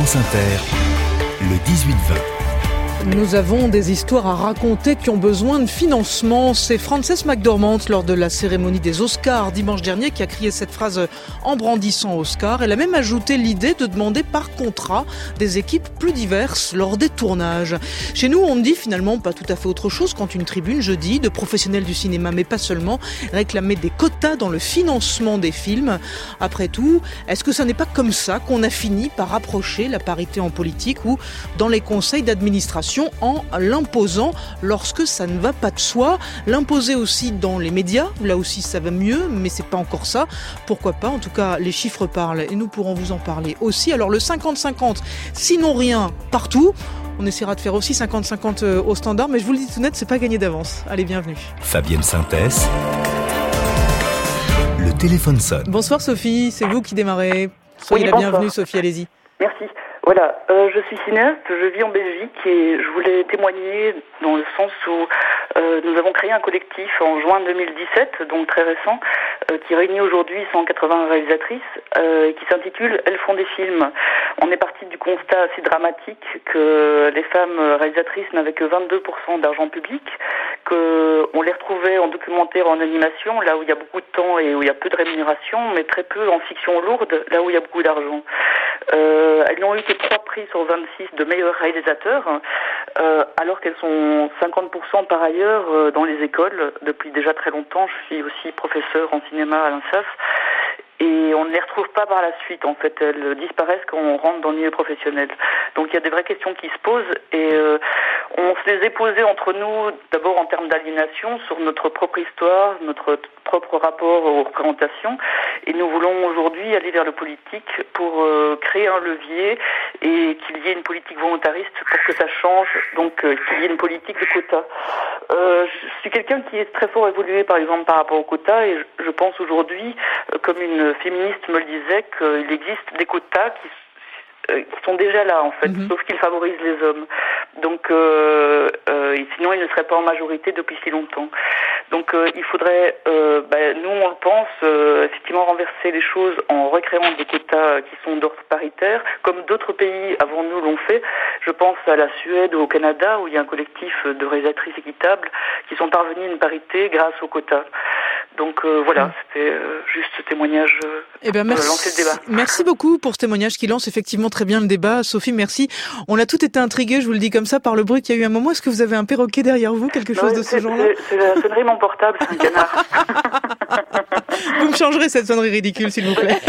France Inter, le 18-20. Nous avons des histoires à raconter qui ont besoin de financement. C'est Frances McDormand, lors de la cérémonie des Oscars dimanche dernier, qui a crié cette phrase en brandissant Oscar. Elle a même ajouté l'idée de demander par contrat des équipes plus diverses lors des tournages. Chez nous, on dit finalement pas tout à fait autre chose quand une tribune, jeudi, de professionnels du cinéma, mais pas seulement, réclamait des quotas dans le financement des films. Après tout, est-ce que ça n'est pas comme ça qu'on a fini par rapprocher la parité en politique ou dans les conseils d'administration, en l'imposant lorsque ça ne va pas de soi, l'imposer aussi dans les médias, là aussi ça va mieux, mais c'est pas encore ça. Pourquoi pas? En tout cas, les chiffres parlent et nous pourrons vous en parler aussi. Alors le 50-50, sinon rien, partout. On essaiera de faire aussi 50-50 au standard, mais je vous le dis tout net, c'est pas gagné d'avance. Allez, bienvenue. Fabienne Synthèse. Le téléphone sonne. Bonsoir Sophie, c'est vous qui démarrez. Soyez la bienvenue Sophie, allez-y. Merci. Voilà, je suis cinéaste, je vis en Belgique et je voulais témoigner dans le sens où nous avons créé un collectif en juin 2017, donc très récent, qui réunit aujourd'hui 180 réalisatrices, qui s'intitule « Elles font des films ». On est parti du constat assez dramatique que les femmes réalisatrices n'avaient que 22% d'argent public, qu'on les retrouvait en documentaire, en animation, là où il y a beaucoup de temps et où il y a peu de rémunération, mais très peu en fiction lourde, là où il y a beaucoup d'argent. Elles n'ont eu que 3 prix sur 26 de meilleurs réalisateurs, alors qu'elles sont 50% par ailleurs dans les écoles depuis déjà très longtemps. Je suis aussi professeur en cinéma à l'INSAF. Et on ne les retrouve pas par la suite, en fait. Elles disparaissent quand on rentre dans le milieu professionnel. Donc il y a des vraies questions qui se posent et on se les est posées entre nous, d'abord en termes d'aliénation, sur notre propre histoire, notre propre rapport aux représentations. Et nous voulons aujourd'hui aller vers le politique pour créer un levier et qu'il y ait une politique volontariste pour que ça change, donc qu'il y ait une politique de quotas. Je suis quelqu'un qui est très fort évolué, par exemple, par rapport aux quotas, et je pense aujourd'hui, comme une féministe me le disait, qu'il existe des quotas qui sont déjà là, en fait, sauf qu'ils favorisent les hommes. Donc, et sinon, ils ne seraient pas en majorité depuis si longtemps. Donc, il faudrait, nous, on le pense, effectivement, renverser les choses en recréant des quotas qui sont d'ordre paritaire, comme d'autres pays avant nous l'ont fait. Je pense à la Suède ou au Canada, où il y a un collectif de réalisatrices équitables qui sont parvenus à une parité grâce aux quotas. Donc voilà, c'était juste ce témoignage pour lancer le débat. Merci beaucoup pour ce témoignage qui lance effectivement très bien le débat. Sophie, merci. On a tout été intrigués, je vous le dis comme ça, par le bruit qu'il y a eu un moment. Est-ce que vous avez un perroquet derrière vous, quelque chose de ce genre-là? C'est la sonnerie de mon portable, c'est un canard. Vous me changerez cette sonnerie ridicule, s'il vous plaît.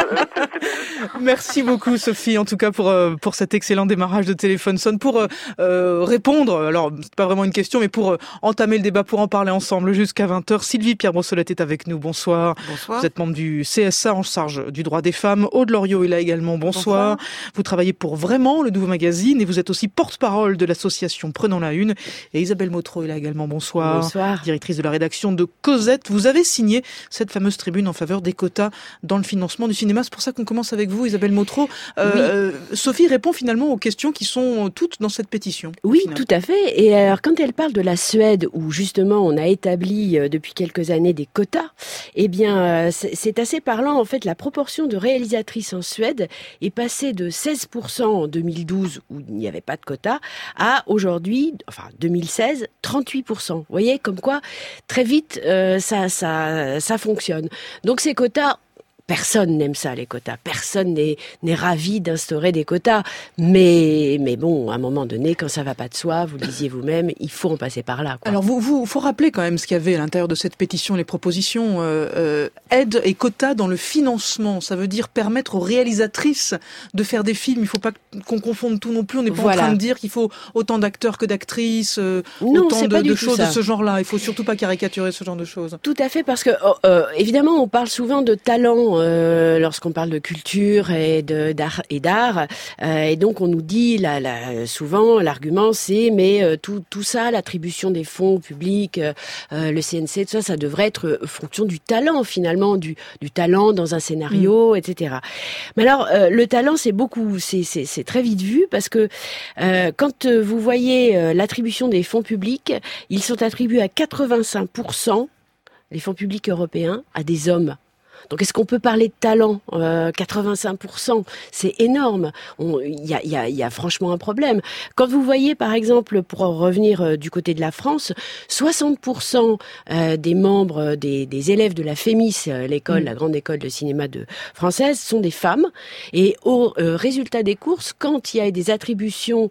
Merci beaucoup Sophie, en tout cas pour cet excellent démarrage de Téléphone Sonne, pour répondre, alors c'est pas vraiment une question, mais pour entamer le débat, pour en parler ensemble jusqu'à 20h. Sylvie Pierre-Brossolette est avec nous, bonsoir. Bonsoir. Vous êtes membre du CSA en charge du droit des femmes. Aude Loriot est là également, bonsoir. Vous travaillez pour Vraiment, le nouveau magazine, et vous êtes aussi porte-parole de l'association Prenons la Une. Et Isabelle Motro est là également, bonsoir. Bonsoir. Directrice de la rédaction de Cosette. Vous avez signé cette fameuse tribune en faveur des quotas dans le financement du cinéma. C'est pour ça qu'on commence avec vous, Isabelle Motro. Sophie répond finalement aux questions qui sont toutes dans cette pétition. Oui, tout à fait. Et alors, quand elle parle de la Suède, où justement on a établi depuis quelques années des quotas, eh bien, c'est assez parlant. En fait, la proportion de réalisatrices en Suède est passée de 16% en 2012, où il n'y avait pas de quotas, à aujourd'hui, 2016, 38%. Vous voyez, comme quoi, très vite, ça fonctionne. Donc ces quotas, personne n'aime ça, les quotas. Personne n'est ravi d'instaurer des quotas. Mais bon, à un moment donné, quand ça va pas de soi, vous le disiez vous-même, il faut en passer par là, quoi. Alors, faut rappeler quand même ce qu'il y avait à l'intérieur de cette pétition, les propositions aide et quotas dans le financement. Ça veut dire permettre aux réalisatrices de faire des films. Il faut pas qu'on confonde tout non plus. On n'est pas en train de dire qu'il faut autant d'acteurs que d'actrices, autant de choses de ce genre-là. Il faut surtout pas caricaturer ce genre de choses. Tout à fait, parce que évidemment, on parle souvent de talent lorsqu'on parle de culture et d'art. Et donc, on nous dit, souvent, l'argument, c'est, mais tout ça, l'attribution des fonds publics, le CNC, tout ça, ça devrait être fonction du talent, finalement, du talent dans un scénario, etc. Mais alors, le talent, c'est très vite vu, parce que quand vous voyez l'attribution des fonds publics, ils sont attribués à 85%, les fonds publics européens, à des hommes. Donc est-ce qu'on peut parler de talent 85%, c'est énorme. Il y a franchement un problème. Quand vous voyez par exemple, pour revenir du côté de la France, 60% des membres des élèves de la FEMIS, l'école, la grande école de cinéma française, sont des femmes. Et au résultat des courses, quand il y a des attributions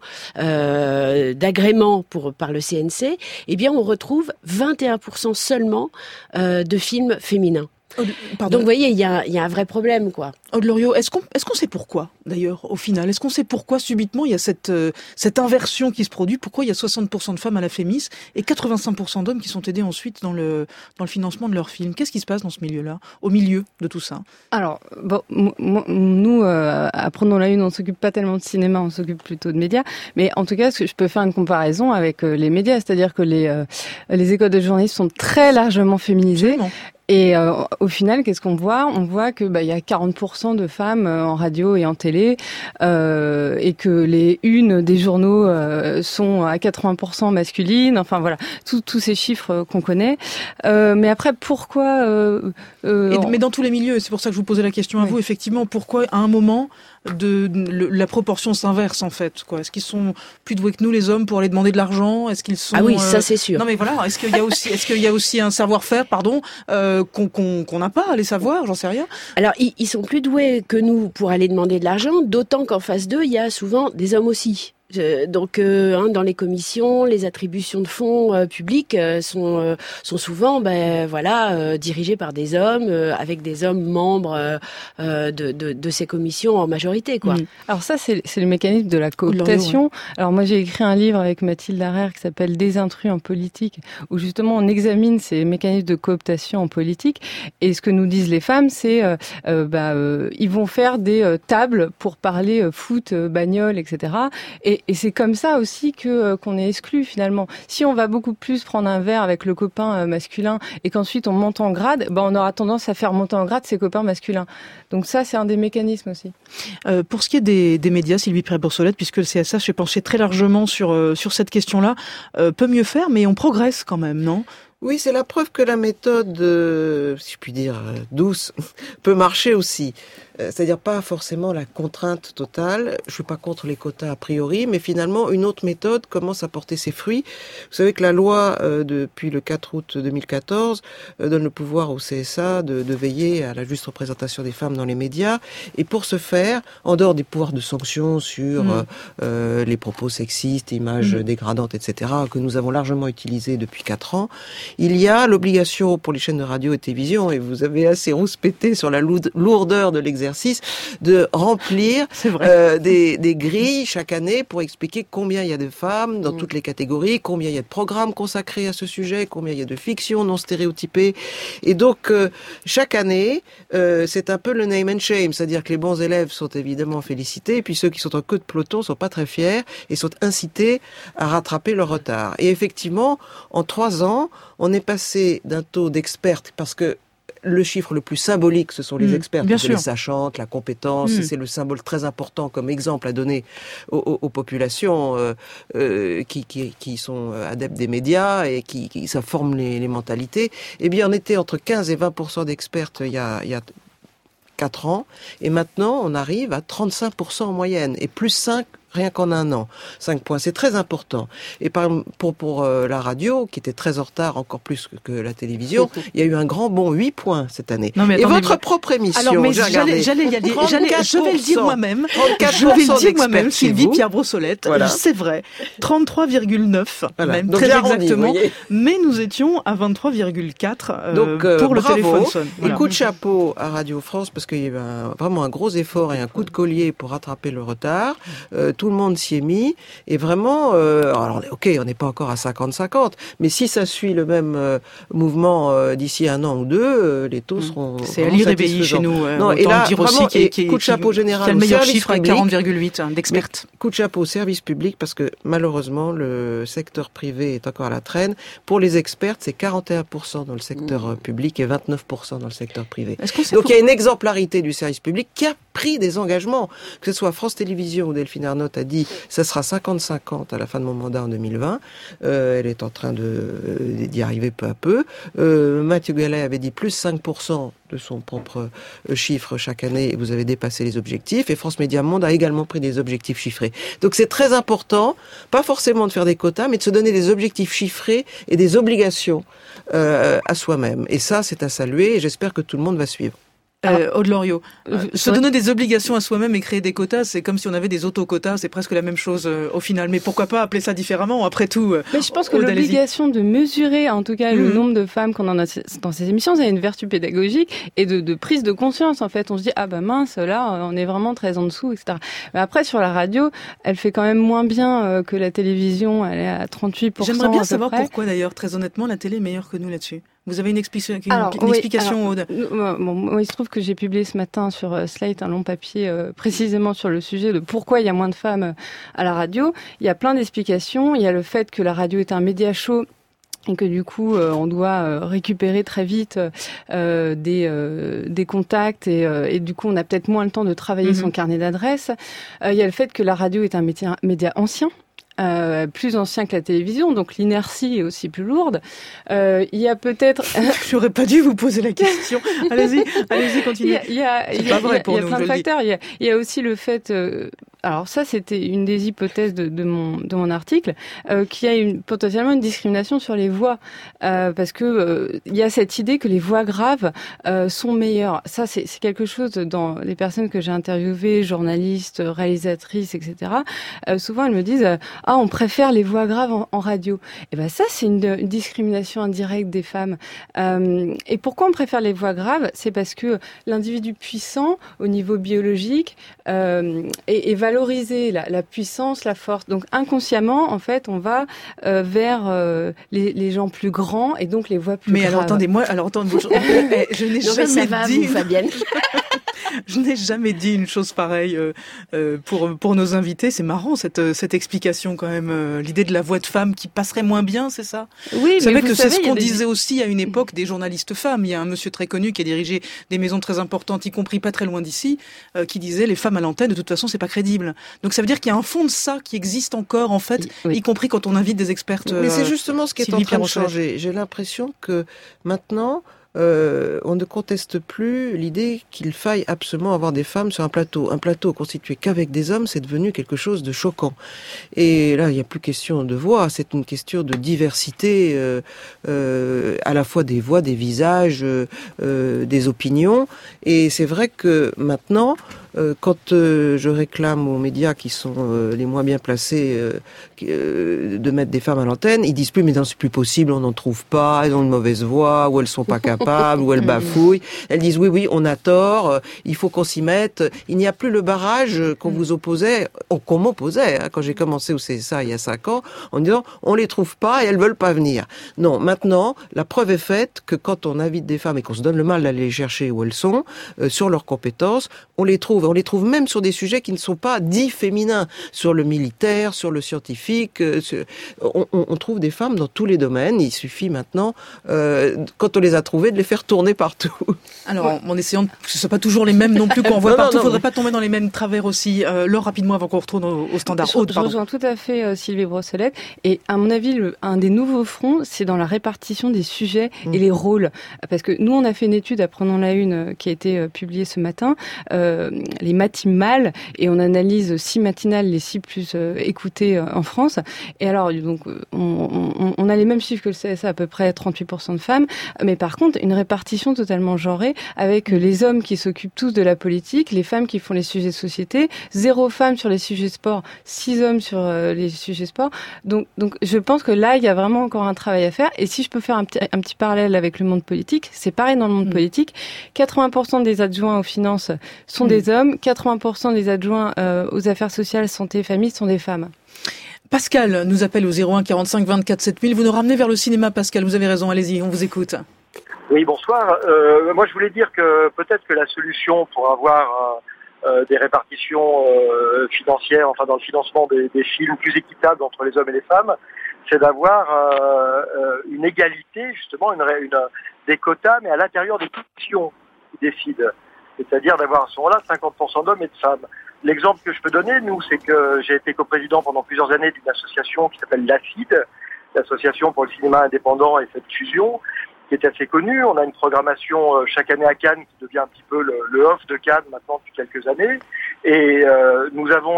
d'agrément par le CNC, eh bien on retrouve 21% seulement de films féminins. Donc vous voyez, il y a un vrai problème, quoi. Aude Loriot, est-ce qu'on sait pourquoi, d'ailleurs, au final? Est-ce qu'on sait pourquoi, subitement, il y a cette inversion qui se produit? Pourquoi il y a 60% de femmes à la FEMIS et 85% d'hommes qui sont aidés ensuite dans le financement de leurs films? Qu'est-ce qui se passe dans ce milieu-là, au milieu de tout ça? Alors, nous, à Prenons la Une, on s'occupe pas tellement de cinéma, on s'occupe plutôt de médias. Mais en tout cas, je peux faire une comparaison avec les médias, c'est-à-dire que les écoles de journalistes sont très largement féminisées. Absolument. Et au final, qu'est-ce qu'on voit? On voit que il y a 40% de femmes en radio et en télé, et que les unes des journaux sont à 80% masculines. Enfin voilà, tous ces chiffres qu'on connaît. Mais après, pourquoi mais dans tous les milieux, c'est pour ça que je vous posais la question à vous. Effectivement, pourquoi à un moment la proportion s'inverse en fait, quoi? Est-ce qu'ils sont plus doués que nous les hommes pour aller demander de l'argent? Est-ce qu'ils sont ça c'est sûr. Non mais voilà, est-ce qu'il y a aussi un savoir-faire qu'on n'a pas à les savoir, j'en sais rien. Alors ils sont plus doués que nous pour aller demander de l'argent, d'autant qu'en face d'eux, il y a souvent des hommes aussi. Donc, dans les commissions, les attributions de fonds publics sont souvent, dirigées par des hommes, avec des hommes membres de ces commissions en majorité, quoi. Alors ça, c'est le mécanisme de la cooptation. Alors moi, j'ai écrit un livre avec Mathilde Harrer qui s'appelle Des intrus en politique, où justement on examine ces mécanismes de cooptation en politique. Et ce que nous disent les femmes, c'est ils vont faire des tables pour parler foot, bagnole, etc. Et c'est comme ça aussi qu'on est exclu finalement. Si on va beaucoup plus prendre un verre avec le copain masculin et qu'ensuite on monte en grade, on aura tendance à faire monter en grade ses copains masculins. Donc ça, c'est un des mécanismes aussi. Pour ce qui est des médias, Sylvie Pirret-Brossolette, puisque le CSA s'est penché très largement sur cette question-là, peut mieux faire, mais on progresse quand même, non ? Oui, c'est la preuve que la méthode, si je puis dire, douce, peut marcher aussi. C'est-à-dire pas forcément la contrainte totale. Je suis pas contre les quotas a priori, mais finalement, une autre méthode commence à porter ses fruits. Vous savez que la loi, depuis le 4 août 2014, donne le pouvoir au CSA de veiller à la juste représentation des femmes dans les médias. Et pour ce faire, en dehors des pouvoirs de sanction sur les propos sexistes, images dégradantes, etc., que nous avons largement utilisés depuis 4 ans, il y a l'obligation pour les chaînes de radio et télévision, et vous avez assez rouspété sur la lourdeur de l'exercice, de remplir des grilles chaque année pour expliquer combien il y a de femmes dans toutes les catégories, combien il y a de programmes consacrés à ce sujet, combien il y a de fiction non stéréotypée. Et donc, chaque année, c'est un peu le name and shame, c'est-à-dire que les bons élèves sont évidemment félicités, et puis ceux qui sont en queue de peloton sont pas très fiers et sont incités à rattraper leur retard. Et effectivement, en 3 ans, on est passé d'un taux d'expertes, parce que le chiffre le plus symbolique, ce sont les experts, les sachantes, la compétence, c'est le symbole très important comme exemple à donner aux populations qui sont adeptes des médias et qui ça forme les mentalités. Eh bien, on était entre 15 et 20% d'expertes il y a 4 ans, et maintenant on arrive à 35% en moyenne, et plus 5 rien qu'en 1 an. 5 points, c'est très important. Et pour la radio, qui était très en retard, encore plus que la télévision, il y a eu un grand bond, 8 points cette année. Non, mais et votre propre émission, alors, mais j'allais y aller, je vais le dire moi-même. Je vais le dire moi-même, Sylvie Pirret-Brossolette. Voilà. C'est vrai. 33,9, même, donc, très exactement. Mais nous étions à 23,4 pour le téléphone sonne. Voilà. Et coup de chapeau à Radio France, parce qu'il y a eu vraiment un gros effort et un coup de collier pour rattraper le retard. Tout le monde s'y est mis, et vraiment, alors on n'est pas encore à 50-50, mais si ça suit le même mouvement d'ici 1 an ou 2, les taux seront c'est à l'IRBI chez nous. Non, et là, dire vraiment, aussi coup de chapeau général, qui a le meilleur chiffre à 40,8 d'expertes. Coup de chapeau au service public, parce que malheureusement, le secteur privé est encore à la traîne. Pour les experts, c'est 41% dans le secteur public et 29% dans le secteur privé. Donc il y a une exemplarité du service public qui a pris des engagements, que ce soit France Télévisions ou Delphine Arnault présidente a dit ça sera 50-50 à la fin de mon mandat en 2020. Elle est en train d'y arriver peu à peu. Mathieu Gallet avait dit plus 5% de son propre chiffre chaque année et vous avez dépassé les objectifs. Et France Médias Monde a également pris des objectifs chiffrés. Donc c'est très important, pas forcément de faire des quotas, mais de se donner des objectifs chiffrés et des obligations à soi-même. Et ça, c'est à saluer et j'espère que tout le monde va suivre. Aude Loriot, se donner des obligations à soi-même et créer des quotas, c'est comme si on avait des autoquotas, c'est presque la même chose au final. Mais pourquoi pas appeler ça différemment après tout? Mais je pense que l'obligation de mesurer, en tout cas, le nombre de femmes qu'on en a dans ces émissions, ça a une vertu pédagogique et de prise de conscience. En fait, on se dit ah bah mince, là, on est vraiment très en dessous, etc. Mais après, sur la radio, elle fait quand même moins bien que la télévision. Elle est à 38%. J'aimerais bien savoir pourquoi d'ailleurs. Très honnêtement, la télé est meilleure que nous là-dessus. Vous avez une explication, Aude? Bon, il se trouve que j'ai publié ce matin sur Slate un long papier précisément sur le sujet de pourquoi il y a moins de femmes à la radio. Il y a plein d'explications. Il y a le fait que la radio est un média chaud et que du coup on doit récupérer très vite des contacts et du coup on a peut-être moins le temps de travailler son carnet d'adresses. Il y a le fait que la radio est un média ancien. Plus ancien que la télévision, donc l'inertie est aussi plus lourde. Il y a peut-être... J'aurais pas dû vous poser la question. Allez-y, continuez. Il y a plein de facteurs. Il y a aussi le fait... alors ça, c'était une des hypothèses de mon article, qu'il y a potentiellement une discrimination sur les voix, parce que il y a cette idée que les voix graves sont meilleures. Ça, c'est quelque chose dans les personnes que j'ai interviewées, journalistes, réalisatrices, etc. Souvent, elles me disent on préfère les voix graves en radio. Et ben ça, c'est une discrimination indirecte des femmes. Et pourquoi on préfère les voix graves? C'est parce que l'individu puissant, au niveau biologique, est valoriser la puissance, la force. Donc inconsciemment, en fait, on va vers les gens plus grands et donc les voix plus graves. Mais alors attendez, je n'ai jamais dit, Fabienne. Je n'ai jamais dit une chose pareille pour nos invités. C'est marrant cette explication quand même. L'idée de la voix de femme qui passerait moins bien, c'est ça? Oui, vous savez que c'est ce qu'on disait aussi à une époque des journalistes femmes. Il y a un monsieur très connu qui a dirigé des maisons très importantes, y compris pas très loin d'ici, qui disait les femmes à l'antenne, de toute façon, c'est pas crédible. Donc ça veut dire qu'il y a un fond de ça qui existe encore, en fait, y compris quand on invite des expertes. Mais c'est justement ce qui est en train de changer. J'ai l'impression que maintenant, on ne conteste plus l'idée qu'il faille absolument avoir des femmes sur un plateau. Un plateau constitué qu'avec des hommes, c'est devenu quelque chose de choquant. Et là, il n'y a plus question de voix, c'est une question de diversité, à la fois des voix, des visages, des opinions. Et c'est vrai que maintenant, quand je réclame aux médias qui sont les moins bien placés de mettre des femmes à l'antenne, ils disent plus mais non, c'est plus possible, on n'en trouve pas, elles ont une mauvaise voix, ou elles sont pas capables, ou elles bafouillent. Elles disent oui, on a tort, il faut qu'on s'y mette. Il n'y a plus le barrage qu'on vous opposait, qu'on m'opposait quand j'ai commencé au CSA il y a 5 ans, en disant on les trouve pas et elles veulent pas venir. Non, maintenant, la preuve est faite que quand on invite des femmes et qu'on se donne le mal d'aller les chercher où elles sont, sur leurs compétences, on les trouve même sur des sujets qui ne sont pas dits féminins, sur le militaire, sur le scientifique, on trouve des femmes dans tous les domaines, il suffit maintenant, quand on les a trouvées, de les faire tourner partout. Alors, en essayant que ce ne soit pas toujours les mêmes non plus qu'on voit partout, il ne faudrait pas tomber dans les mêmes travers aussi. Laure, rapidement, avant qu'on retourne au standard. Je rejoins tout à fait Sylvie Brossolette, et à mon avis, un des nouveaux fronts, c'est dans la répartition des sujets et les rôles. Parce que nous, on a fait une étude, apprenons la une, qui a été publiée ce matin, les matinales, et on analyse 6 matinales, les 6 plus écoutées en France. Et alors, donc, on a les mêmes chiffres que le CSA, à peu près 38% de femmes, mais par contre, une répartition totalement genrée, avec les hommes qui s'occupent tous de la politique, les femmes qui font les sujets de société, 0 femmes sur les sujets sport, 6 hommes sur les sujets sport. Donc, je pense que là, il y a vraiment encore un travail à faire. Et si je peux faire un petit parallèle avec le monde politique, c'est pareil dans le monde politique. 80% des adjoints aux finances sont des hommes, 80% des adjoints aux affaires sociales, santé, famille sont des femmes. Pascal nous appelle au 01 45 24 7000. Vous nous ramenez vers le cinéma, Pascal. Vous avez raison. Allez-y, on vous écoute. Oui, bonsoir. Moi, je voulais dire que peut-être que la solution pour avoir des répartitions financières, enfin dans le financement des films plus équitables entre les hommes et les femmes, c'est d'avoir une égalité, justement, des quotas, mais à l'intérieur des commissions qui décident. C'est-à-dire d'avoir à ce moment-là 50% d'hommes et de femmes. L'exemple que je peux donner, nous, c'est que j'ai été coprésident pendant plusieurs années d'une association qui s'appelle l'ACID, l'Association pour le cinéma indépendant et cette fusion, qui est assez connue. On a une programmation chaque année à Cannes qui devient un petit peu le off de Cannes maintenant depuis quelques années. Et nous avons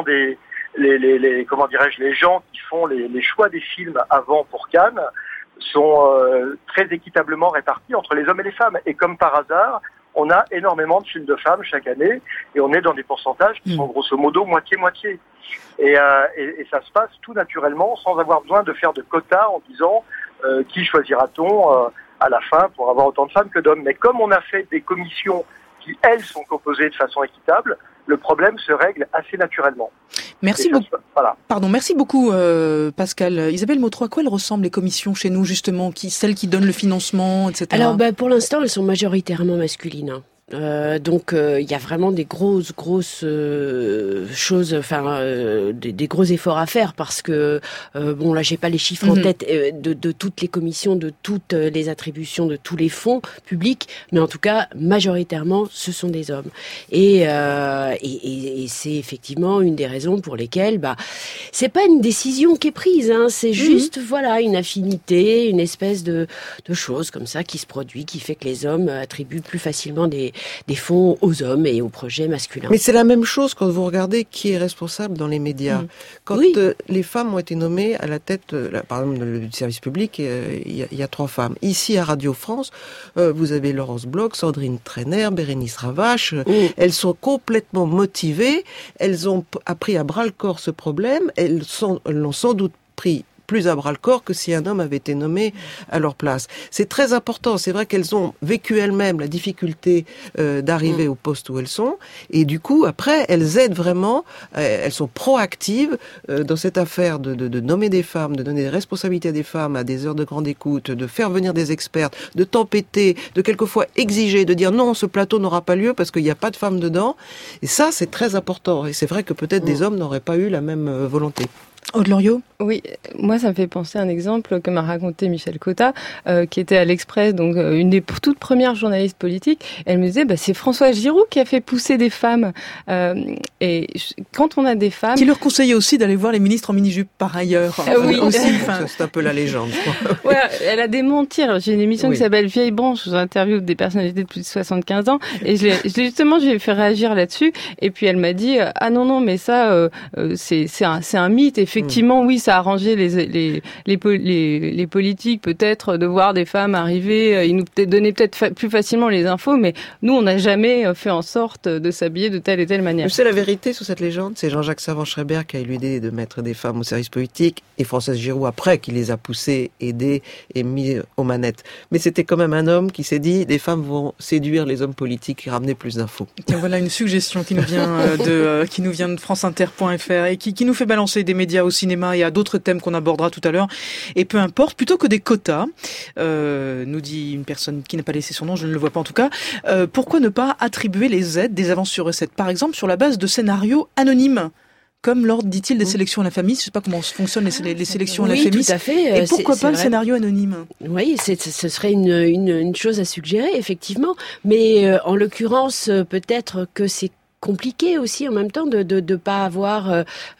les gens qui font les choix des films avant pour Cannes sont très équitablement répartis entre les hommes et les femmes. Et comme par hasard, on a énormément de films de femmes chaque année et on est dans des pourcentages qui sont grosso modo moitié-moitié. Et ça se passe tout naturellement sans avoir besoin de faire de quotas en disant qui choisira-t-on à la fin pour avoir autant de femmes que d'hommes. Mais comme on a fait des commissions qui, elles, sont composées de façon équitable, le problème se règle assez naturellement. Merci beaucoup. Voilà. Pardon, merci beaucoup Pascal. Isabelle Mautroy, à quoi elles ressemblent les commissions chez nous justement, celles qui donnent le financement, etc. Alors pour l'instant, elles sont majoritairement masculines. Donc il y a vraiment des grosses choses, des gros efforts à faire parce que là j'ai pas les chiffres en tête de toutes les commissions, de toutes les attributions, de tous les fonds publics, mais en tout cas majoritairement ce sont des hommes et c'est effectivement une des raisons pour lesquelles c'est pas une décision qui est prise, c'est juste une affinité, une espèce de chose comme ça qui se produit, qui fait que les hommes attribuent plus facilement des fonds aux hommes et aux projets masculins. Mais c'est la même chose quand vous regardez qui est responsable dans les médias. Quand les femmes ont été nommées à la tête, par exemple, du service public, il y a 3 femmes. Ici, à Radio France, vous avez Laurence Bloch, Sandrine Trainer, Bérénice Ravache. Elles sont complètement motivées. Elles ont appris à bras-le-corps ce problème. Elles l'ont sans doute pris plus à bras-le-corps que si un homme avait été nommé à leur place. C'est très important. C'est vrai qu'elles ont vécu elles-mêmes la difficulté d'arriver au poste où elles sont. Et du coup, après, elles aident vraiment, elles sont proactives dans cette affaire de nommer des femmes, de donner des responsabilités à des femmes à des heures de grande écoute, de faire venir des expertes, de tempêter, de quelquefois exiger, de dire non, ce plateau n'aura pas lieu parce qu'il n'y a pas de femmes dedans. Et ça, c'est très important. Et c'est vrai que peut-être des hommes n'auraient pas eu la même volonté. Aude Loriot ? Oui, moi ça me fait penser à un exemple que m'a raconté Michel Cotta, qui était à l'Express, donc une des toutes premières journalistes politiques. Elle me disait, c'est François Giroud qui a fait pousser des femmes. Et quand on a des femmes... Qui leur conseillait aussi d'aller voir les ministres en mini-jupe par ailleurs. Oui, aussi, c'est un peu la légende. Ouais, elle a des mentirs. J'ai une émission qui s'appelle Vieille Branche, où j'interviewe des personnalités de plus de 75 ans. Et justement, j'ai fait réagir là-dessus. Et puis elle m'a dit, ah non, mais ça, c'est un mythe. Effectivement, oui, ça a arrangé les politiques peut-être de voir des femmes arriver, ils nous donnaient peut-être plus facilement les infos, mais nous on n'a jamais fait en sorte de s'habiller de telle et telle manière. Vous savez la vérité sur cette légende, c'est Jean-Jacques Savant-Schreiber qui a eu l'idée de mettre des femmes au service politique et Françoise Giroud après qui les a poussées, aidées et mis aux manettes. Mais c'était quand même un homme qui s'est dit des femmes vont séduire les hommes politiques et ramener plus d'infos. Tiens, voilà une suggestion qui nous vient de franceinter.fr et qui nous fait balancer des médias au cinéma et à d'autres thèmes qu'on abordera tout à l'heure. Et peu importe, plutôt que des quotas, nous dit une personne qui n'a pas laissé son nom, je ne le vois pas en tout cas, pourquoi ne pas attribuer les aides, des avances sur recettes, par exemple sur la base de scénarios anonymes, comme lors, dit-il, des sélections à la famille. Je ne sais pas comment fonctionnent les sélections à la famille. Oui, tout à fait. Et pourquoi pas le scénario anonyme ? Oui, ce serait une chose à suggérer, effectivement. Mais en l'occurrence, peut-être que c'est compliqué aussi en même temps de pas avoir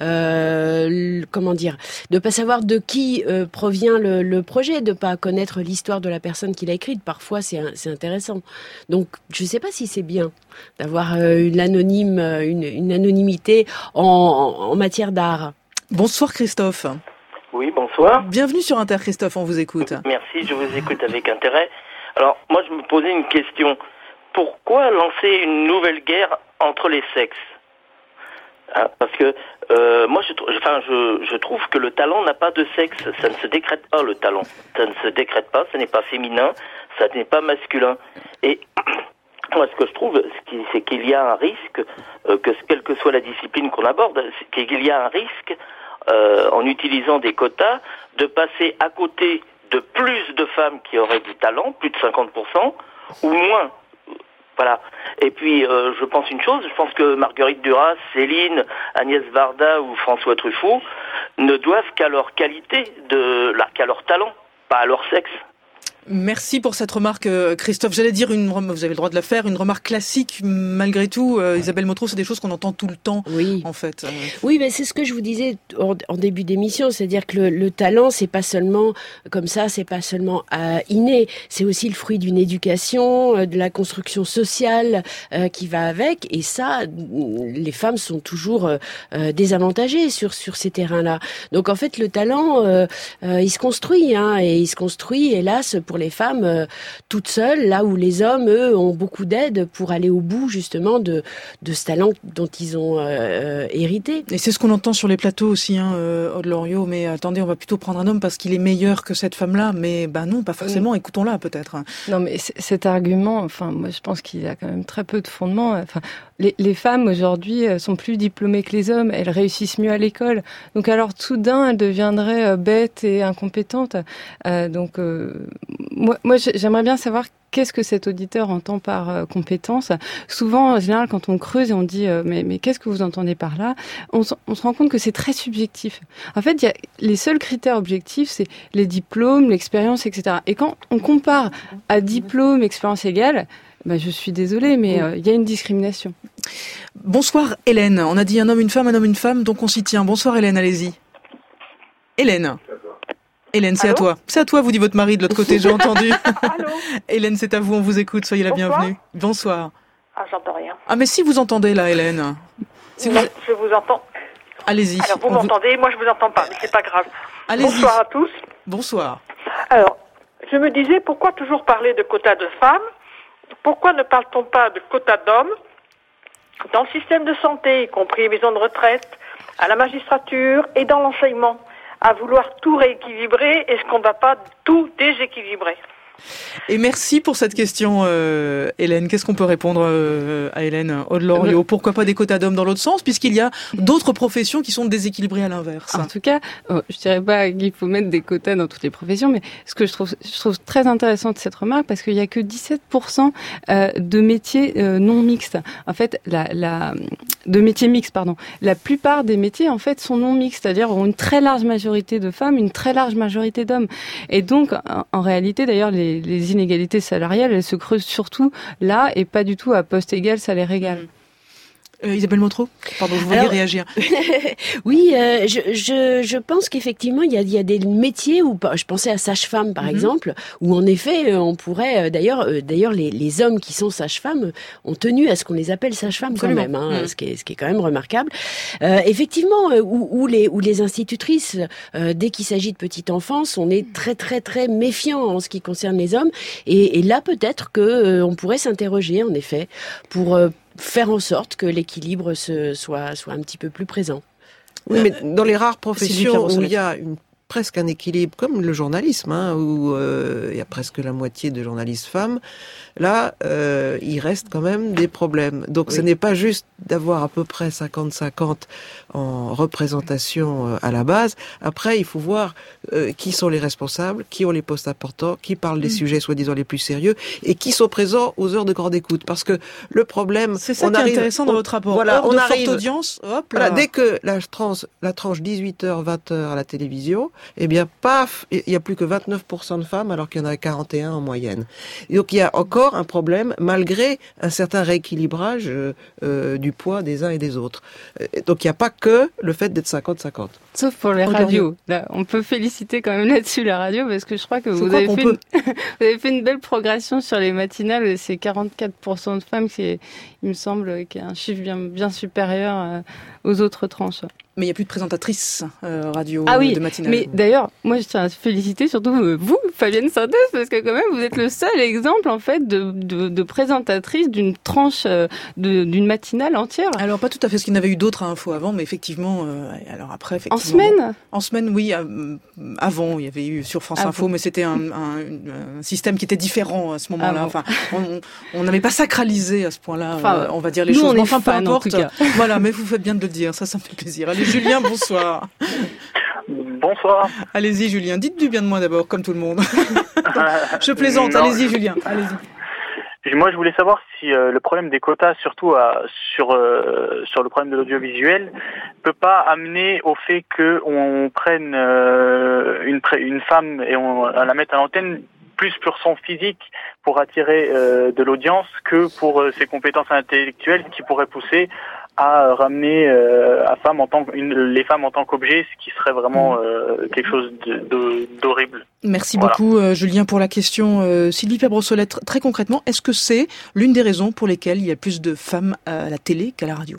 de pas savoir de qui provient le projet, de pas connaître l'histoire de la personne qui l'a écrite. Parfois c'est intéressant. Donc je sais pas si c'est bien d'avoir une anonymité en matière d'art. Bonsoir Christophe. Oui, bonsoir. Bienvenue sur Inter Christophe, on vous écoute. Merci, je vous écoute avec intérêt. Alors moi je me posais une question. Pourquoi lancer une nouvelle guerre entre les sexes ? Parce que moi, je trouve que le talent n'a pas de sexe. Ça ne se décrète pas, le talent. Ça ne se décrète pas, ça n'est pas féminin, ça n'est pas masculin. Et moi, ce que je trouve, c'est qu'il y a un risque, quelle que soit la discipline qu'on aborde, c'est qu'il y a un risque, en utilisant des quotas, de passer à côté de plus de femmes qui auraient du talent, plus de 50%, ou moins. Voilà. Et puis, je pense que Marguerite Duras, Céline, Agnès Varda ou François Truffaut ne doivent qu'à leur qualité, qu'à leur talent, pas à leur sexe. Merci pour cette remarque, Christophe. J'allais dire vous avez le droit de la faire, une remarque classique, malgré tout. Isabelle Motro, c'est des choses qu'on entend tout le temps, en fait. Oui, mais c'est ce que je vous disais en début d'émission, c'est-à-dire que le talent, c'est pas seulement comme ça, c'est pas seulement inné, c'est aussi le fruit d'une éducation, de la construction sociale qui va avec, et ça, les femmes sont toujours désavantagées sur ces terrains-là. Donc en fait, le talent, il se construit, et il se construit, hélas, pour les femmes toutes seules, là où les hommes, eux, ont beaucoup d'aide pour aller au bout justement de ce talent dont ils ont hérité. Et c'est ce qu'on entend sur les plateaux aussi, Aude Loriot, mais attendez, on va plutôt prendre un homme parce qu'il est meilleur que cette femme-là, mais non, pas forcément, écoutons-la peut-être. Non, mais cet argument, moi je pense qu'il a quand même très peu de fondement. Les femmes aujourd'hui sont plus diplômées que les hommes, elles réussissent mieux à l'école, donc alors soudain elles deviendraient bêtes et incompétentes. Moi j'aimerais bien savoir qu'est-ce que cet auditeur entend par compétence. Souvent, en général, quand on creuse et on dit mais qu'est-ce que vous entendez par là, on se rend compte que c'est très subjectif. En fait, les seuls critères objectifs, c'est les diplômes, l'expérience, etc. Et quand on compare à diplôme, expérience égale, je suis désolée, mais il y a une discrimination. Bonsoir Hélène. On a dit un homme, une femme, donc on s'y tient. Bonsoir Hélène, allez-y. Hélène, c'est à toi. C'est à toi, vous dit votre mari de l'autre côté, j'ai entendu. Allô. Hélène, c'est à vous, on vous écoute, soyez la bienvenue. Bonsoir. Ah, j'entends rien. Ah, mais si vous entendez là, Hélène. Non, je vous entends. Allez-y. Alors, vous m'entendez, moi je vous entends pas, mais c'est pas grave. Allez-y. Bonsoir à tous. Bonsoir. Alors, je me disais, pourquoi toujours parler de quotas de femmes? Pourquoi ne parle-t-on pas de quotas d'hommes dans le système de santé, y compris les maisons de retraite, à la magistrature et dans l'enseignement? À vouloir tout rééquilibrer, est-ce qu'on ne va pas tout déséquilibrer? Et merci pour cette question, Hélène. Qu'est-ce qu'on peut répondre à Hélène Aude Loriot? Pourquoi pas des quotas d'hommes dans l'autre sens, puisqu'il y a d'autres professions qui sont déséquilibrées à l'inverse? En tout cas, je dirais pas qu'il faut mettre des quotas dans toutes les professions, mais ce que je trouve très intéressant de cette remarque, parce qu'il y a que 17% de métiers non mixtes. En fait, de métiers mixtes, pardon. La plupart des métiers, en fait, sont non mixtes, c'est-à-dire ont une très large majorité de femmes, une très large majorité d'hommes. Et donc, en réalité, d'ailleurs, les inégalités salariales, elles se creusent surtout là et pas du tout à poste égal, salaire égal. Isabelle Motro, pardon, vous vouliez réagir. Oui, je pense qu'effectivement il y a des métiers où je pensais à sage-femme par exemple, où en effet on pourrait d'ailleurs les hommes qui sont sages-femmes ont tenu à ce qu'on les appelle sages-femmes quand même, ce qui est quand même remarquable. Effectivement, où les institutrices, dès qu'il s'agit de petite enfance, on est très très très méfiant en ce qui concerne les hommes, et là peut-être que on pourrait s'interroger en effet pour faire en sorte que l'équilibre soit un petit peu plus présent. Oui, mais dans les rares professions où il y a presque un équilibre, comme le journalisme, où il y a presque la moitié de journalistes femmes, là, il reste quand même des problèmes. Donc ce n'est pas juste d'avoir à peu près 50-50 en représentation à la base. Après, il faut voir qui sont les responsables, qui ont les postes importants, qui parlent des sujets soi-disant les plus sérieux, et qui sont présents aux heures de grande écoute. Parce que le problème... C'est ça qui est intéressant dans votre rapport. Voilà, on arrive... forte audience, hop là. Voilà, dès que la tranche 18h, 20h à la télévision, eh bien, paf, il n'y a plus que 29% de femmes, alors qu'il y en a 41 en moyenne. Et donc, il y a encore un problème, malgré un certain rééquilibrage du poids des uns et des autres. Donc, il n'y a pas que le fait d'être 50-50. Sauf pour les radios. Là, on peut féliciter quand même là-dessus la radio, parce que je crois que vous avez fait une belle progression sur les matinales. C'est 44% de femmes, il me semble, qui est un chiffre bien supérieur aux autres tranches. Mais il n'y a plus de présentatrices radio de matinale. Mais d'ailleurs, moi je tiens à féliciter surtout vous, Fabienne Synthèse, parce que quand même vous êtes le seul exemple en fait de présentatrice d'une tranche d'une matinale entière. Alors pas tout à fait, parce qu'il y en avait eu d'autres à Info avant, mais effectivement, alors après effectivement. En semaine, oui. Avant, il y avait eu sur France Info, mais c'était un système qui était différent à ce moment-là. Enfin, on n'avait pas sacralisé à ce point-là, on va dire les choses. On est peu importe. En tout cas. Voilà, mais vous faites bien de le dire, ça me fait plaisir. Allez, Julien, bonsoir. Bonsoir. Allez-y, Julien. Dites du bien de moi d'abord, comme tout le monde. Je plaisante. Allez-y, Julien. Allez-y. Moi, je voulais savoir si le problème des quotas, surtout sur le problème de l'audiovisuel, peut pas amener au fait qu'on prenne une femme et on la mette à l'antenne plus pour son physique pour attirer de l'audience que pour ses compétences intellectuelles qui pourraient pousser à ramener les femmes en tant qu'objet, ce qui serait vraiment quelque chose d'horrible. Merci beaucoup Julien pour la question. Sylvie Peyre-Brossolette, très concrètement, est-ce que c'est l'une des raisons pour lesquelles il y a plus de femmes à la télé qu'à la radio ?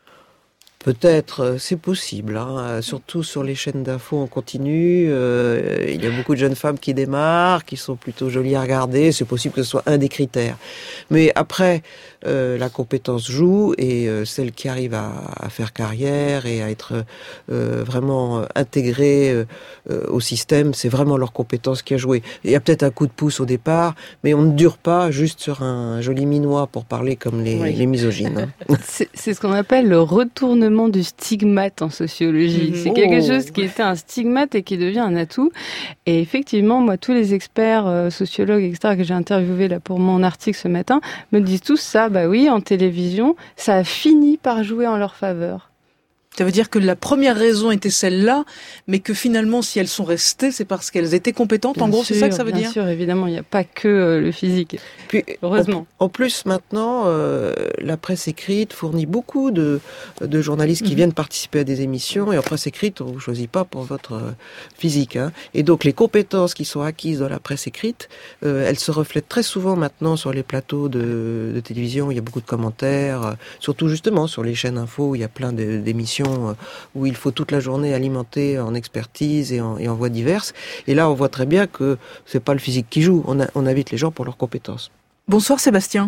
Peut-être, c'est possible, surtout sur les chaînes d'infos en continu. Il y a beaucoup de jeunes femmes qui démarrent, qui sont plutôt jolies à regarder. C'est possible que ce soit un des critères. Mais après, la compétence joue et celles qui arrivent à faire carrière et à être vraiment intégrées au système, c'est vraiment leur compétence qui a joué. Il y a peut-être un coup de pouce au départ, mais on ne dure pas juste sur un joli minois pour parler comme les misogynes. C'est ce qu'on appelle le retournement du stigmate en sociologie. C'est quelque chose qui était un stigmate et qui devient un atout. Et effectivement, moi, tous les experts, sociologues, etc., que j'ai interviewés là pour mon article ce matin, me disent tous ça. Bah oui, en télévision, ça a fini par jouer en leur faveur. Ça veut dire que la première raison était celle-là, mais que finalement, si elles sont restées, c'est parce qu'elles étaient compétentes. En gros, c'est ça que ça veut dire ? Bien sûr, évidemment, il n'y a pas que le physique. Puis, heureusement. En plus, maintenant, la presse écrite fournit beaucoup de journalistes qui viennent participer à des émissions. Et en presse écrite, on ne vous choisit pas pour votre physique. Et donc, les compétences qui sont acquises dans la presse écrite, elles se reflètent très souvent maintenant sur les plateaux de télévision. Il y a beaucoup de commentaires, surtout justement sur les chaînes info où il y a plein d'émissions où il faut toute la journée alimenter en expertise et en voies diverses. Et là, on voit très bien que c'est pas le physique qui joue. On invite les gens pour leurs compétences. Bonsoir Sébastien.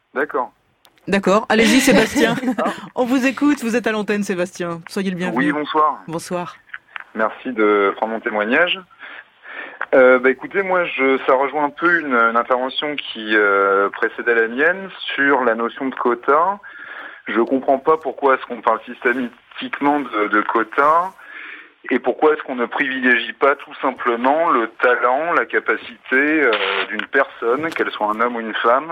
D'accord. Allez-y Sébastien. On vous écoute. Vous êtes à l'antenne Sébastien. Soyez le bienvenu. Oui, bonsoir. Bonsoir. Merci de prendre mon témoignage. Écoutez, moi, ça rejoint un peu une intervention qui précédait la mienne sur la notion de quota. Je comprends pas pourquoi est-ce qu'on parle systématiquement de quotas et pourquoi est-ce qu'on ne privilégie pas tout simplement le talent, la capacité d'une personne, qu'elle soit un homme ou une femme,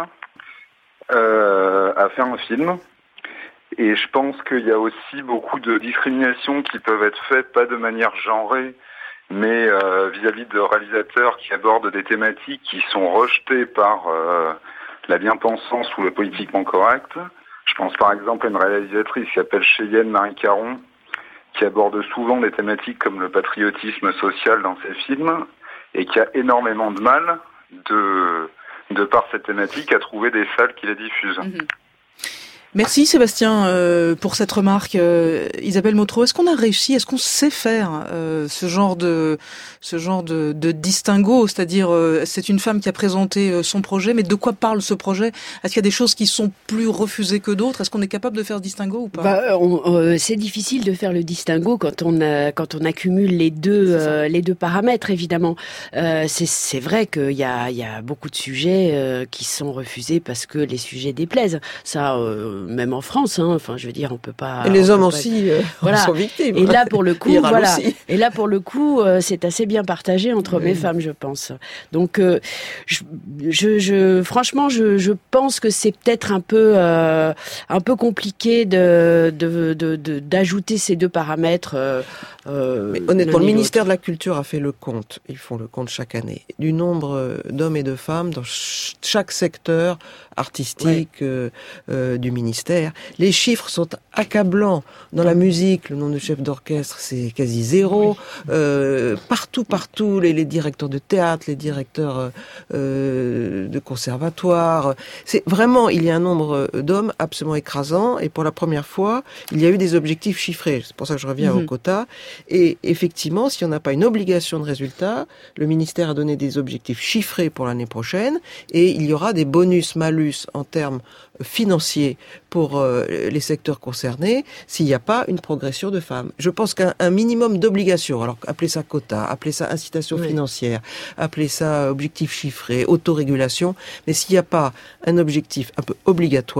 à faire un film. Et je pense qu'il y a aussi beaucoup de discriminations qui peuvent être faites, pas de manière genrée, mais vis-à-vis de réalisateurs qui abordent des thématiques qui sont rejetées par la bien-pensance ou le politiquement correct. Je pense par exemple à une réalisatrice qui s'appelle Cheyenne Marie Caron, qui aborde souvent des thématiques comme le patriotisme social dans ses films, et qui a énormément de mal, de par cette thématique, à trouver des salles qui la diffusent. Merci Sébastien pour cette remarque. Isabelle Motro, est-ce qu'on a réussi, est-ce qu'on sait faire ce genre de distinguo, c'est-à-dire c'est une femme qui a présenté son projet, mais de quoi parle ce projet ? Est-ce qu'il y a des choses qui sont plus refusées que d'autres ? Est-ce qu'on est capable de faire ce distinguo ou pas ? C'est difficile de faire le distinguo quand on accumule les deux paramètres évidemment. C'est vrai qu'il y a beaucoup de sujets qui sont refusés parce que les sujets déplaisent. Ça même en France, enfin, je veux dire, on peut pas. Et les hommes aussi sont victimes. Et là, pour le coup, Et là, pour le coup, c'est assez bien partagé entre hommes et femmes, je pense. Donc, franchement, je pense que c'est peut-être un peu compliqué d'ajouter ces deux paramètres. Mais honnêtement, le ministère de la Culture a fait le compte. Ils font le compte chaque année du nombre d'hommes et de femmes dans chaque secteur artistique du ministère. Les chiffres sont accablants. Dans la musique, le nombre de chefs d'orchestre, c'est quasi zéro. Partout, les directeurs de théâtre, les directeurs de conservatoire. C'est vraiment, il y a un nombre d'hommes absolument écrasant. Et pour la première fois, il y a eu des objectifs chiffrés. C'est pour ça que je reviens au quota. Et effectivement, si on n'a pas une obligation de résultat, le ministère a donné des objectifs chiffrés pour l'année prochaine. Et il y aura des bonus-malus en termes financiers pour les secteurs concernés s'il n'y a pas une progression de femmes. Je pense qu'un minimum d'obligations, alors appelez ça quota, appelez ça incitation financière, appelez ça objectif chiffré, autorégulation, mais s'il n'y a pas un objectif un peu obligatoire,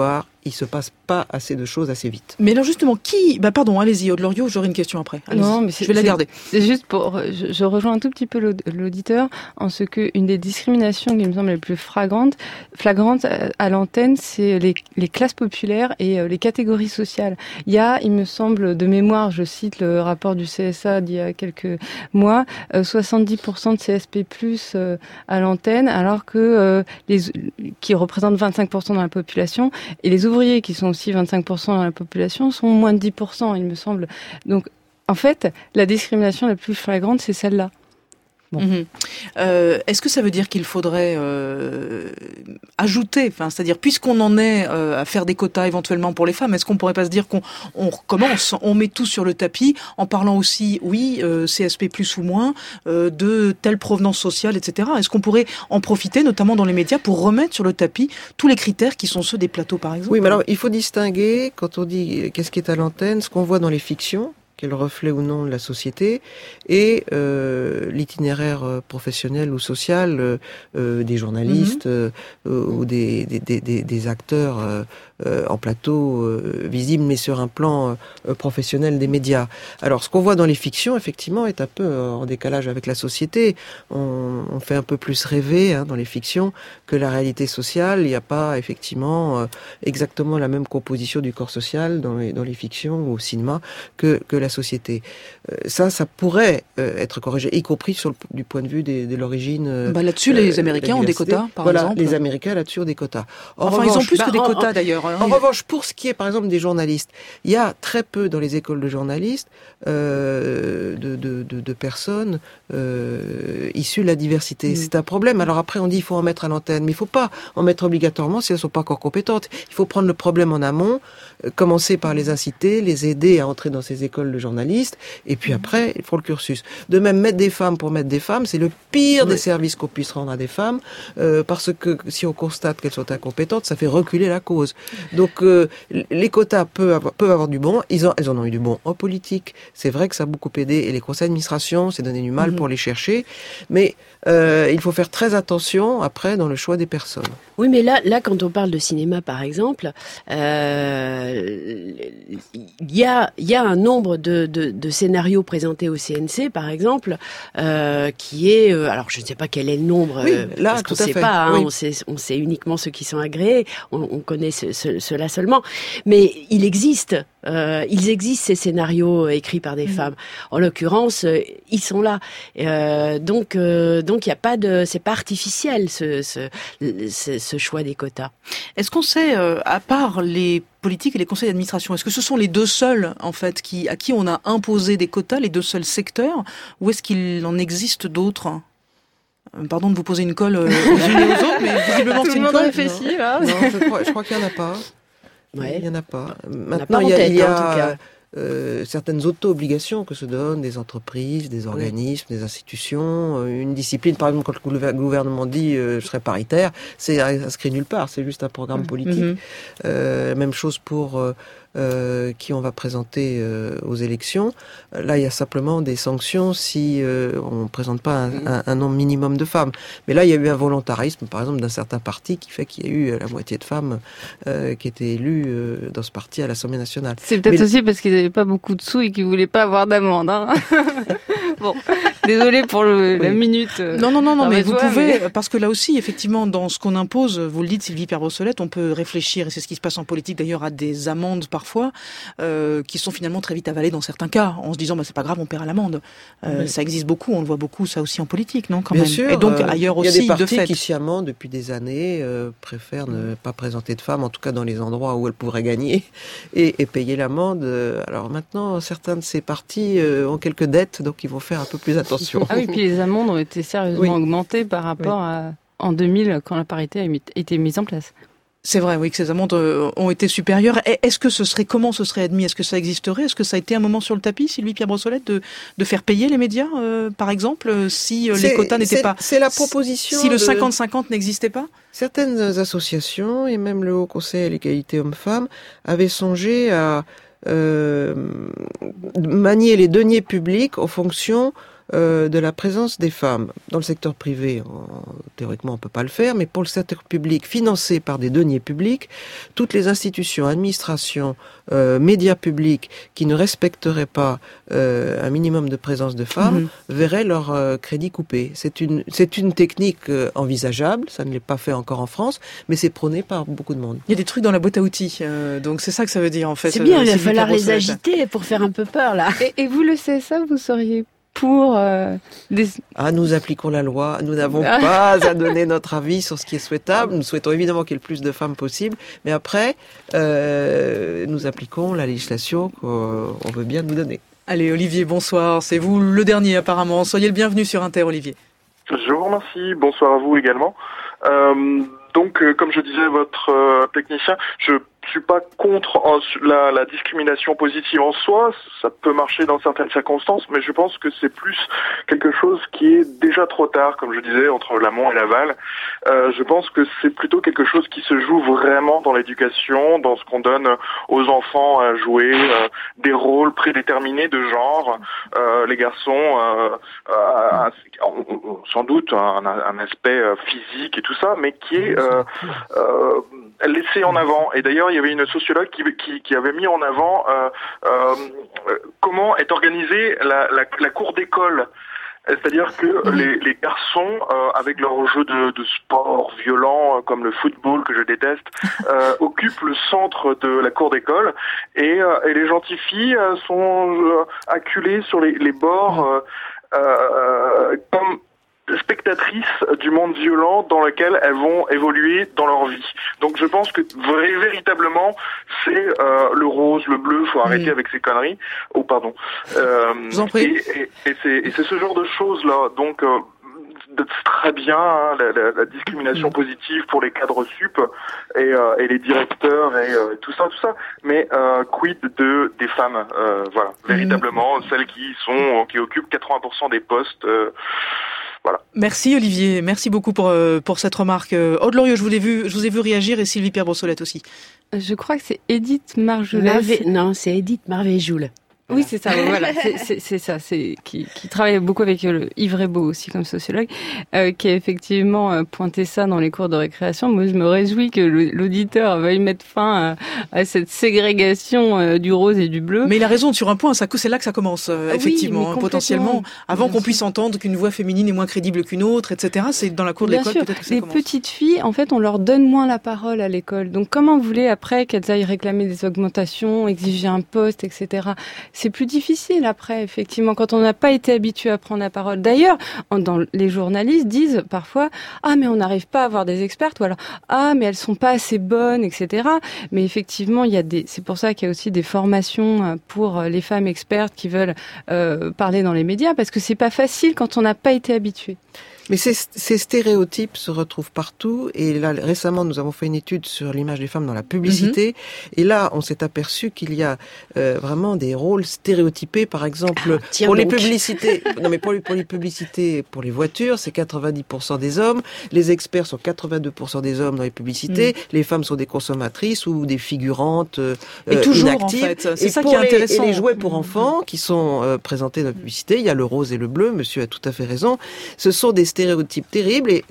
il se passe pas assez de choses assez vite. Mais alors justement, pardon, allez-y, Aude Loriot, j'aurai une question après. Allez-y. Non, mais je vais la garder. C'est juste je rejoins un tout petit peu l'auditeur en ce que une des discriminations qui me semble les plus flagrantes à l'antenne, c'est les classes populaires et les catégories sociales. Il y a, il me semble, de mémoire, je cite le rapport du CSA d'il y a quelques mois, 70% de CSP+, à l'antenne, alors que qui représentent 25% dans la population, et les ouvriers qui sont aussi 25% dans la population sont moins de 10%, il me semble. Donc, en fait, la discrimination la plus flagrante, c'est celle-là. Bon. Est-ce que ça veut dire qu'il faudrait ajouter, c'est-à-dire puisqu'on en est à faire des quotas éventuellement pour les femmes, est-ce qu'on pourrait pas se dire qu'on recommence, on met tout sur le tapis en parlant aussi, CSP+ ou moins, de telle provenance sociale, etc. Est-ce qu'on pourrait en profiter, notamment dans les médias, pour remettre sur le tapis tous les critères qui sont ceux des plateaux, par exemple? Oui, mais alors il faut distinguer, quand on dit qu'est-ce qui est à l'antenne, ce qu'on voit dans les fictions, quel reflet ou non de la société, et l'itinéraire professionnel ou social des journalistes ou des acteurs en plateau visible, mais sur un plan professionnel des médias. Alors, ce qu'on voit dans les fictions, effectivement, est un peu en décalage avec la société. On fait un peu plus rêver dans les fictions que la réalité sociale. Il n'y a pas, effectivement, exactement la même composition du corps social dans les fictions ou au cinéma que la société. Ça pourrait être corrigé, y compris du point de vue de l'origine. Là-dessus, les Américains ont des quotas, par exemple. Les Américains, là-dessus, ont des quotas. Ils ont plus que des quotas, d'ailleurs. En revanche, pour ce qui est, par exemple, des journalistes, il y a très peu dans les écoles de journalistes de personnes issues de la diversité. C'est un problème. Alors après, on dit il faut en mettre à l'antenne, mais il faut pas en mettre obligatoirement si elles sont pas encore compétentes. Il faut prendre le problème en amont, commencer par les inciter, les aider à entrer dans ces écoles de journalistes, et puis après, il faut le cursus. De même, mettre des femmes pour mettre des femmes, c'est le pire des services qu'on puisse rendre à des femmes, parce que si on constate qu'elles sont incompétentes, ça fait reculer la cause. Donc, les quotas peuvent avoir du bon. Elles en ont eu du bon en politique. C'est vrai que ça a beaucoup aidé, et les conseils d'administration s'est donné du mal pour les chercher. Mais il faut faire très attention après dans le choix des personnes. Oui, mais là, quand on parle de cinéma, par exemple, il y a un nombre de scénarios présentés au CNC, par exemple, qui est, alors je ne sais pas quel est le nombre, parce qu'on ne sait pas, on sait uniquement ceux qui sont agréés, on connaît cela seulement, mais ils existent ces scénarios écrits par des femmes. En l'occurrence, ils sont là. Donc il y a pas c'est pas artificiel ce choix des quotas. Est-ce qu'on sait, à part les politiques et les conseils d'administration, est-ce que ce sont les deux seuls, en fait, à qui on a imposé des quotas, les deux seuls secteurs, ou est-ce qu'il en existe d'autres? Pardon de vous poser une colle aux unes et aux autres, mais visiblement c'est une colle. Non, je crois qu'il n'y en a pas. Ouais. Il n'y en a pas. Maintenant, il y a certaines auto-obligations que se donnent des entreprises, des organismes, des institutions. Une discipline, par exemple, quand le gouvernement dit je serai paritaire, c'est inscrit nulle part, c'est juste un programme politique. Même chose pour qui on va présenter aux élections. Là, il y a simplement des sanctions si on ne présente pas un nombre minimum de femmes. Mais là, il y a eu un volontarisme, par exemple, d'un certain parti qui fait qu'il y a eu la moitié de femmes qui étaient élues dans ce parti à l'Assemblée nationale. C'est peut-être aussi parce qu'ils n'avaient pas beaucoup de sous et qu'ils ne voulaient pas avoir d'amende. Bon, désolé pour la minute. Non, mais vous pouvez, parce que là aussi, effectivement, dans ce qu'on impose, vous le dites, Sylvie Pierre-Brossolette, on peut réfléchir, et c'est ce qui se passe en politique d'ailleurs, à des amendes parfois, qui sont finalement très vite avalées dans certains cas, en se disant, c'est pas grave, on paiera l'amende. Ça existe beaucoup, on le voit beaucoup, ça aussi en politique, non, quand Bien même. Sûr, et donc ailleurs aussi, de fait. Il y a des partis qui sciemment, depuis des années, préfèrent ne pas présenter de femmes, en tout cas dans les endroits où elles pourraient gagner, et payer l'amende. Alors maintenant, certains de ces partis ont quelques dettes, donc ils vont faire un peu plus attention. Ah oui, puis les amendes ont été sérieusement augmentées par rapport à en 2000, quand la parité a été mise en place. C'est vrai, oui, que ces amendes ont été supérieures. Est-ce que comment ce serait admis? Est-ce que ça existerait? Est-ce que ça a été un moment sur le tapis, Sylvie Pierre-Brossolette, de faire payer les médias, par exemple, si les quotas n'étaient pas... C'est la proposition... Si le 50-50 n'existait pas? Certaines associations, et même le Haut Conseil à l'égalité hommes-femmes, avaient songé à manier les deniers publics en fonction de la présence des femmes. Dans le secteur privé, théoriquement on peut pas le faire, mais pour le secteur public, financé par des deniers publics, toutes les institutions, administrations, médias publics qui ne respecteraient pas un minimum de présence de femmes verraient leur crédit coupé. C'est une technique envisageable, ça ne l'est pas fait encore en France, mais c'est prôné par beaucoup de monde. Il y a des trucs dans la boîte à outils, donc c'est ça que ça veut dire en fait. C'est bien, il va falloir les agiter pour faire un peu peur là. Et vous le CSA, vous seriez pour nous appliquons la loi, nous n'avons pas à donner notre avis sur ce qui est souhaitable. Nous souhaitons évidemment qu'il y ait le plus de femmes possible, mais après, nous appliquons la législation qu'on veut bien nous donner. Allez, Olivier, bonsoir. C'est vous le dernier apparemment. Soyez le bienvenu sur Inter, Olivier. Je vous remercie. Bonsoir à vous également. Donc, comme je disais, votre technicien, je suis pas contre la discrimination positive en soi, ça peut marcher dans certaines circonstances, mais je pense que c'est plus quelque chose qui est déjà trop tard, comme je disais, entre l'amont et l'aval. Je pense que c'est plutôt quelque chose qui se joue vraiment dans l'éducation, dans ce qu'on donne aux enfants à jouer, des rôles prédéterminés de genre. Les garçons, sans doute un aspect physique et tout ça, mais qui est laissé en avant. Et d'ailleurs, il y avait une sociologue qui avait mis en avant comment est organisée la cour d'école. C'est-à-dire que les garçons, avec leur jeu de sport violent comme le football que je déteste, occupent le centre de la cour d'école et les gentilles filles sont acculées sur les bords comme spectatrices du monde violent dans lequel elles vont évoluer dans leur vie. Donc je pense que véritablement c'est le rose, le bleu, faut arrêter avec ces conneries. Oh pardon. Je vous en prie. Et c'est ce genre de choses là. Donc c'est très bien la discrimination positive pour les cadres sup et les directeurs et tout ça. Mais quid des femmes, voilà, véritablement celles qui occupent 80% des postes. Voilà. Merci Olivier, merci beaucoup pour cette remarque. Aude Lorieux, je vous ai vu réagir et Sylvie Pierre-Brossolette aussi. Je crois que c'est Edith Marjolin. Non, c'est Edith Marvéjoul. Oui, c'est ça. Voilà, c'est ça. C'est qui travaille beaucoup avec Yves Rebaud aussi comme sociologue, qui a effectivement pointé ça dans les cours de récréation. Moi, je me réjouis que l'auditeur veuille mettre fin à cette ségrégation du rose et du bleu. Mais il a raison sur un point. C'est là que ça commence, effectivement, potentiellement. Avant qu'on puisse entendre qu'une voix féminine est moins crédible qu'une autre, etc. C'est dans la cour de l'école peut-être que ça commence. Les petites filles, en fait, on leur donne moins la parole à l'école. Donc, comment vous voulez après qu'elles aillent réclamer des augmentations, exiger un poste, etc. C'est plus difficile après, effectivement, quand on n'a pas été habitué à prendre la parole. D'ailleurs, les journalistes disent parfois « Ah, mais on n'arrive pas à avoir des expertes » ou alors « Ah, mais elles sont pas assez bonnes, etc. » Mais effectivement, c'est pour ça qu'il y a aussi des formations pour les femmes expertes qui veulent parler dans les médias, parce que c'est pas facile quand on n'a pas été habitué. Mais ces stéréotypes se retrouvent partout. Et là, récemment, nous avons fait une étude sur l'image des femmes dans la publicité. Et là, on s'est aperçu qu'il y a vraiment des rôles stéréotypés. Par exemple, pour les publicités. Non, mais pour les publicités, pour les voitures, c'est 90% des hommes. Les experts sont 82% des hommes dans les publicités. Les femmes sont des consommatrices ou des figurantes et toujours, inactives. En fait. C'est ça qui est intéressant. Et les jouets pour enfants qui sont présentés dans la publicité, il y a le rose et le bleu. Monsieur a tout à fait raison. Ce sont des stéréotypes terribles et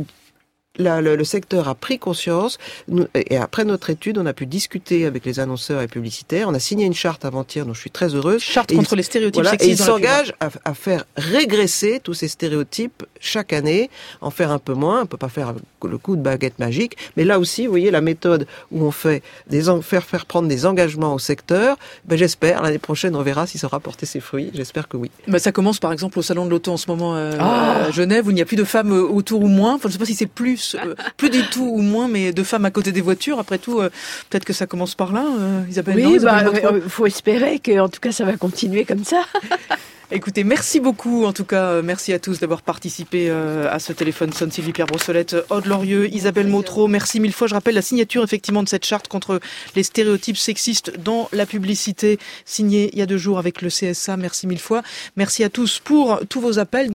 le secteur a pris conscience et après notre étude, on a pu discuter avec les annonceurs et publicitaires. On a signé une charte avant-hier dont je suis très heureuse. Charte contre les stéréotypes sexistes. Et ils s'engagent à faire régresser tous ces stéréotypes chaque année, en faire un peu moins. On peut pas faire le coup de baguette magique, mais là aussi, vous voyez la méthode où on fait faire prendre des engagements au secteur. Ben j'espère l'année prochaine on verra si ça aura porté ses fruits. J'espère que oui. Ben ça commence par exemple au salon de l'auto en ce moment à Genève où il n'y a plus de femmes autour ou moins. Enfin, je sais pas si c'est plus du tout ou moins, mais de femmes à côté des voitures. Après tout, peut-être que ça commence par là, Isabelle. Oui, faut espérer que, en tout cas, ça va continuer comme ça. Écoutez, merci beaucoup. En tout cas, merci à tous d'avoir participé à ce téléphone sonne. Sylvie Pierre-Brossolette, Aude Lorieux, Isabelle Motro. Merci mille fois. Je rappelle la signature effectivement de cette charte contre les stéréotypes sexistes dans la publicité, signée il y a 2 jours avec le CSA. Merci mille fois. Merci à tous pour tous vos appels.